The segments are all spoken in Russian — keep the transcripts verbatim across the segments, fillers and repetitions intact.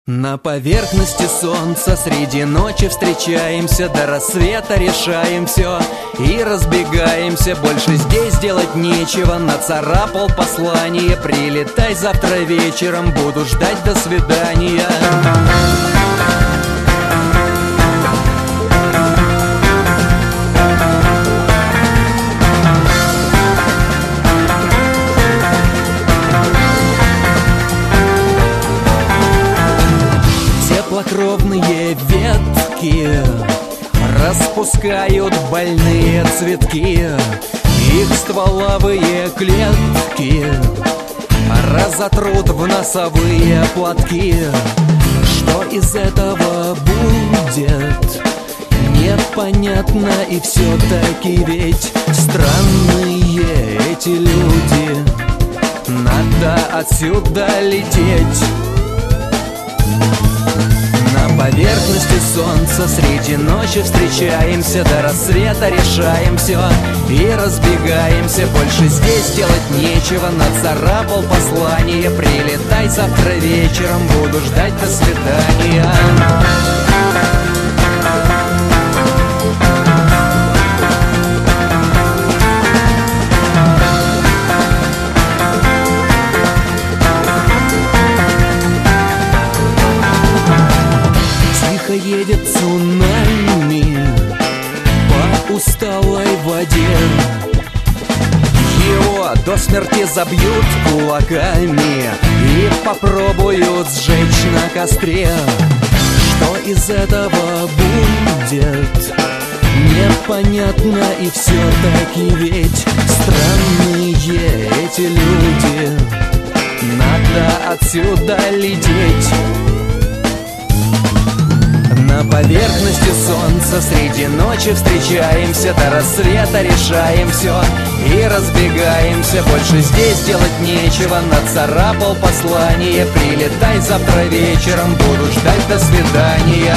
На поверхности солнца среди ночи встречаемся, до рассвета решаем все и разбегаемся. Больше здесь делать нечего, нацарапал послание. Прилетай завтра вечером, буду ждать, до свидания. Теплокровные ветки распускают больные цветки, их стволовые клетки разотрут в носовые платки. Что из этого будет, непонятно, и все-таки ведь странные эти люди. Надо отсюда лететь. На поверхности солнца среди ночи встречаемся, до рассвета решаем все и разбегаемся. Больше здесь делать нечего, нацарапал послание. Прилетай завтра вечером, буду ждать, до свидания. Едет цунами по усталой воде, его до смерти забьют кулаками и попробуют сжечь на костре. Что из этого будет, непонятно, и все-таки ведь странные эти люди. Надо отсюда лететь. На поверхности солнца среди ночи встречаемся, до рассвета решаем все и разбегаемся. Больше здесь делать нечего, нацарапал послание. Прилетай завтра вечером, буду ждать, до свидания.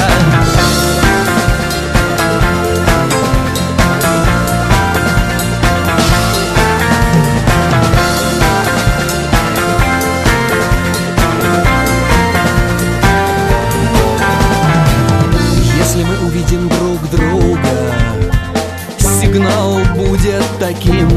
Если мы увидим друг друга, сигнал будет таким: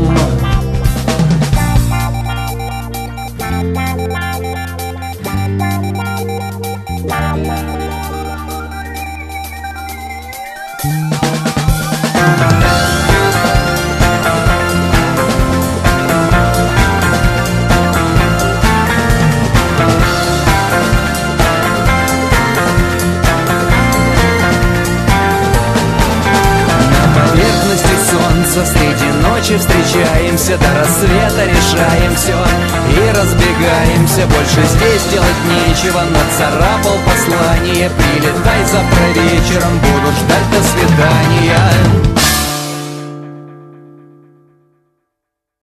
среди ночи встречаемся, до рассвета решаем все и разбегаемся. Больше здесь делать нечего, нацарапал послание. Прилетай завтра вечером, буду ждать, до свидания.